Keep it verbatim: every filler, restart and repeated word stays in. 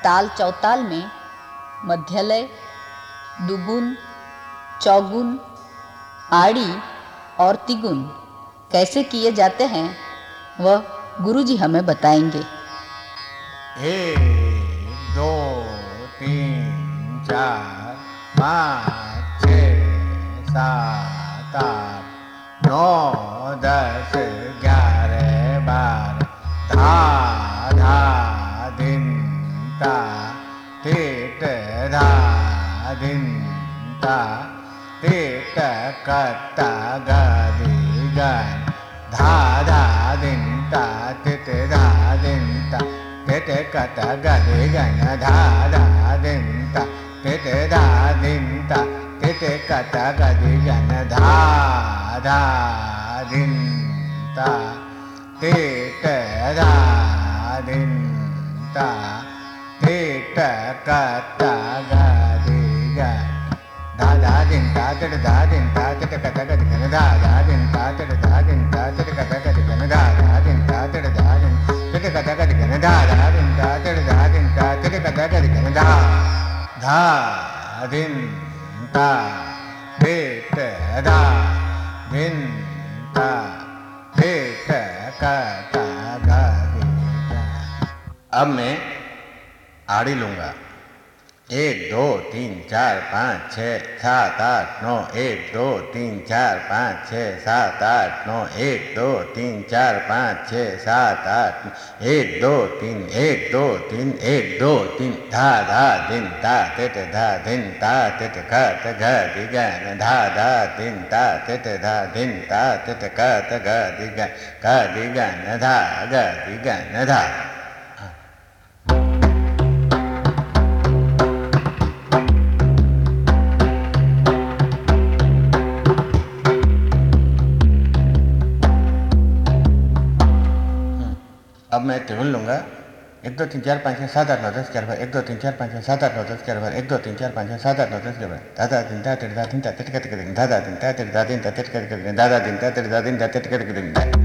ताल चौताल में मध्यलय, दुगुन, चौगुन, आड़ी और तिगुन कैसे किए जाते हैं वह गुरुजी हमें बताएंगे। एक दो तीन चार पाँच छः सात आठ नौ दस ग्यारह बारह धा धा दिन ता तीट धा दिन ता तीट कत गदि गन धा धा दिन ता तीट धा दिन ता तीट कत गदि गन धा धा दिन ता तीट धा दिन ता तीट कत गदि गन धा धा दिन ता तीट धा दिन ता तीट कत गदि गन धा धा दिन ता तीट धा दिन ता तीट कत गदि गन धा धा दिन ता तीट धा दिन ता तीट कत गदि गन धा धा दिन ता तीट धा दिन तीट कत गदि गन धा धा दिन ता तीट धा दिन ता तीट कत गदि गन धा धा दिन ता तीट धा दिन ता तीट कत गदि गन। अब मैं आड़ी लूंगा। एक दो तीन चार पाँच छः सात आठ नौ एक दो तीन चार पाँच छः सात आठ नौ एक दो तीन चार पाँच छः सात आठ एक दो तीन एक दो तीन एक दो तीन धा धा दिन ता तीट धा दिन ता तीट कत गदि गन धा धा दिन ता तीट धा दिन ता तीट कत गदि गन गदि गन धा गदि गन धा। अब मैं त्रिभुवन लूंगा। एक दो तीन चार पाँच छः सात आठ नौ दस ग्यारह बारह एक दो तीन चार पाँच छः सात आठ नौ दस ग्यारह बारह एक दो तीन चार पाँच छः सात आठ नौ दस ग्यारह बारह दादा दिन ता तीट दा दिन ता तीट कत गदि गन दादा दिन ता तीट दा दिन ता तीट कत गदि गन दादा दिन ता तीट दा दिन ता तीट कत गदि गन।